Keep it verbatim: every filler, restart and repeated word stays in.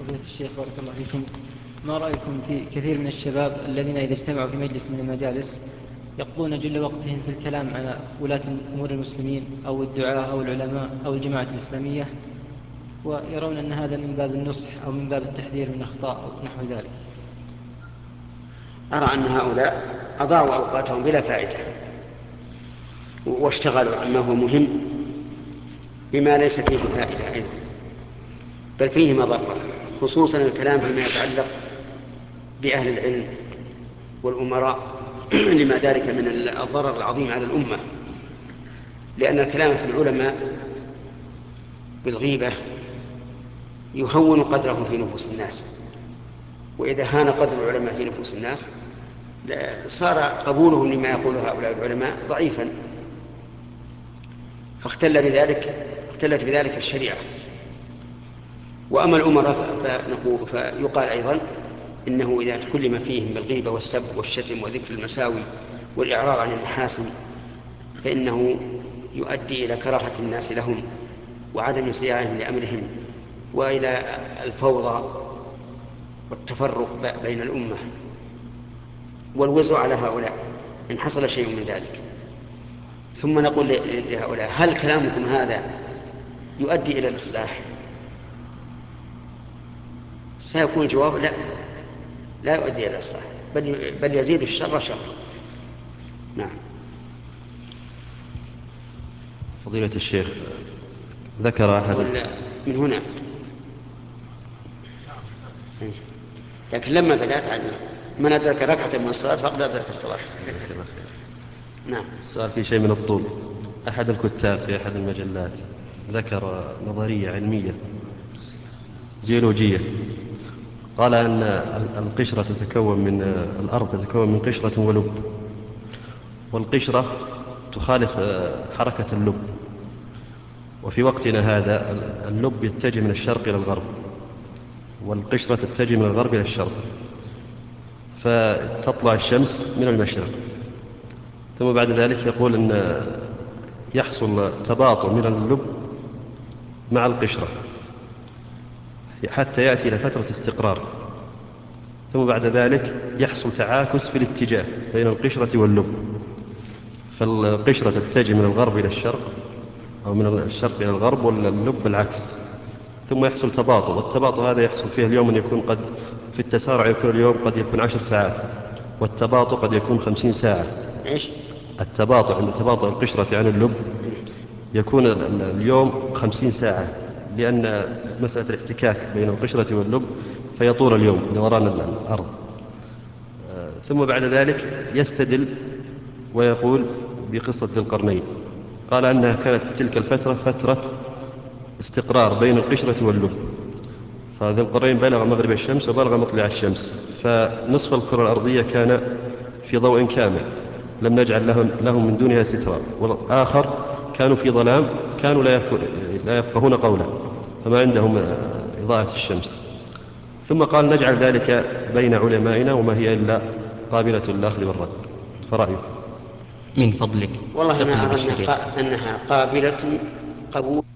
فضيلة الشيخ بارك الله فيكم، ما رأيكم في كثير من الشباب الذين إذا اجتمعوا في مجلس من المجالس يقضون جل وقتهم في الكلام على ولاة أمور المسلمين أو الدعاة أو العلماء أو الجماعة الإسلامية، ويرون أن هذا من باب النصح أو من باب التحذير من أخطاء أو نحو ذلك؟ أرى أن هؤلاء أضاعوا أوقاتهم بلا فائدة، واشتغلوا عما هو مهم بما ليس فيه فائدة أيضا، بل فيه مضرة، خصوصا الكلام فيما يتعلق بأهل العلم والأمراء لما ذلك من الضرر العظيم على الأمة، لأن الكلام في العلماء بالغيبة يهون قدرهم في نفوس الناس، وإذا هان قدر العلماء في نفوس الناس صار قبولهم لما يقوله هؤلاء العلماء ضعيفا، فاختل بذلك اختلت بذلك الشريعة. وأما الأمراء فنقول فيقال أيضا إنه إذا تكلم فيهم بالغيبة والسب والشتم وذكر المساوي والإعراض عن المحاسن فإنه يؤدي إلى كراهة الناس لهم وعدم انصياعهم لأمرهم وإلى الفوضى والتفرق بين الأمة والوزع على هؤلاء إن حصل شيء من ذلك. ثم نقول لهؤلاء: هل كلامكم هذا يؤدي إلى الإصلاح؟ سيكون الجواب: لا، لا يؤدي إلى الإصلاح، بل بل يزيد الشر شرا. نعم. فضيلة الشيخ، ذكر أحد من هنا، لكن لما بدأت عن من أدرك ركعة من الصلاة فقد أدرك الصلاة. نعم. السؤال في شيء من الطول. أحد الكتاب في أحد المجلات ذكر نظرية علمية جيولوجية، قال أن القشرة تتكون من الأرض تتكون من قشرة ولب، والقشرة تخالف حركة اللب، وفي وقتنا هذا اللب يتجه من الشرق إلى الغرب والقشرة تتجه من الغرب إلى الشرق، فتطلع الشمس من المشرق. ثم بعد ذلك يقول أن يحصل تباطؤ من اللب مع القشرة حتى يأتي إلى فترة استقرار، ثم بعد ذلك يحصل تعاكس في الاتجاه بين القشرة واللب، فالقشرة تتجه من الغرب إلى الشرق أو من الشرق إلى الغرب واللب العكس، ثم يحصل تباطؤ، والتباطؤ هذا يحصل فيه اليوم أن يكون قد في التسارع يكون اليوم قد يكون عشر ساعات، والتباطؤ قد يكون خمسين ساعة. إيش؟ التباطؤ عند تباطؤ القشرة عن اللب يكون اليوم خمسين ساعة، لأن مسألة الاحتكاك بين القشرة واللب فيطول اليوم دوران الأرض. ثم بعد ذلك يستدل ويقول بقصة ذي القرنين، قال أنها كانت تلك الفترة فترة استقرار بين القشرة واللب، فذي القرنين بلغ مغرب الشمس وبلغ مطلع الشمس، فنصف الكرة الأرضية كان في ضوء كامل لم نجعل لهم, لهم من دونها سترا، والآخر كانوا في ظلام كانوا لا يفقهون قولا فما عندهم إضاءة الشمس. ثم قال نجعل ذلك بين علمائنا وما هي إلا قابلة للأخذ والرد، فرأيك؟ من فضلك والله أنا اقلب أرى الشريط. أنها قابلة قبول